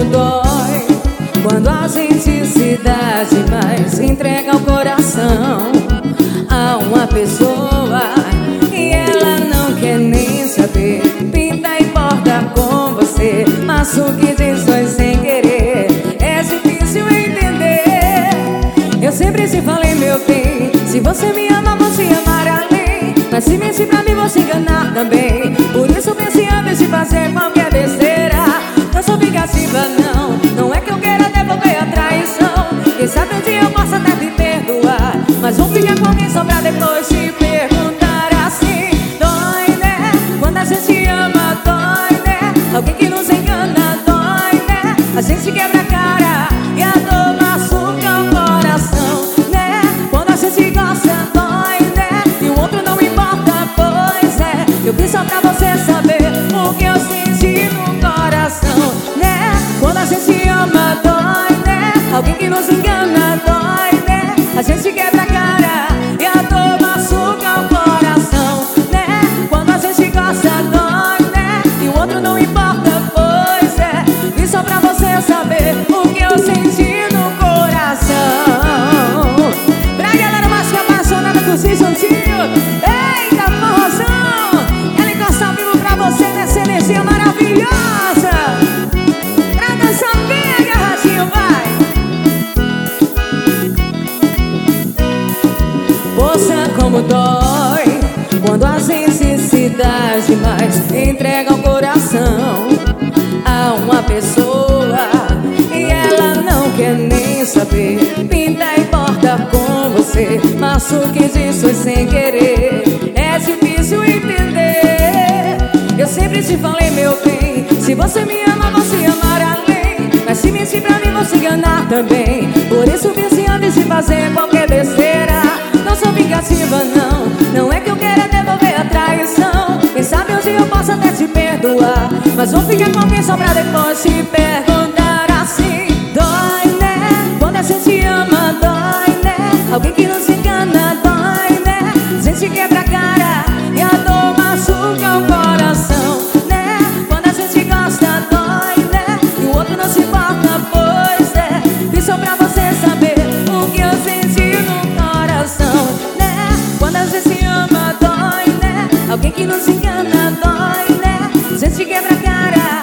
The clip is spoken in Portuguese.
dói quando a gente se dá demais, entrega o coração a uma pessoa e ela não quer nem saber. Pinta e borda com você, mas o que diz foi sem querer. É difícil entender. Eu sempre te falei, meu bem, se você me ama, vou te amar além. Mas se mentir pra mim, vou te enganar também. Por isso pense antes de fazer qualquer besteira. Não sou vingativa, não, não é que eu queira devolver a traição. Quem sabe um dia eu possa até te perdoar, mas vou ficar com alguém só pra depois te perguntar assim. Dói, né? Quando a gente ama, dói, né? Alguém que nos engana, dói, né? A gente quebra a cara e a dor machuca o coração, né? Quando a gente gosta, dói, né? E o outro não importa, pois é. Eu fiz só pra você saber o que eu senti no coração, né? Quando a gente ama, dói, né? Alguém que nos engana, dói, né? A gente quebra a cara e a dor machuca o coração, né? Quando a gente gosta, dói, né? E o outro não importa, pois é. E só pra você saber o que eu senti no coração. Pra galera mais que apaixonada por si juntinho, eita forrozão! Ela encosta ao vivo pra você nessa energia maravilhosa. Pra dançar bem agarradinho, vai! Poxa, como dói quando a gente se dá demais, entrega o coração a uma pessoa e ela não quer nem saber. Pinta e borda com você, mas o que diz foi sem querer. É difícil entender. Eu sempre te falei, meu bem, se você me ama, vou te amar além. Mas se mentir pra mim, vou te enganar também. Por isso pense antes de fazer qualquer besteira. Não sou vingativa, não, não é que eu queira devolver a traição. Quem sabe um dia eu possa até te perdoar, mas vou ficar com alguém só pra depois te perguntar assim. Dói, né? Quando a gente ama, dói, né? Alguém que nos engana, dói, né? A gente quebra a cara e a dor machuca o coração, né? Quando a gente gosta, dói, né? E o outro não se importa, pois é. E só pra você saber o que eu senti no coração, né? Quando a gente ama, dói, né? Alguém que nos engana, dói, né? A gente quebra a cara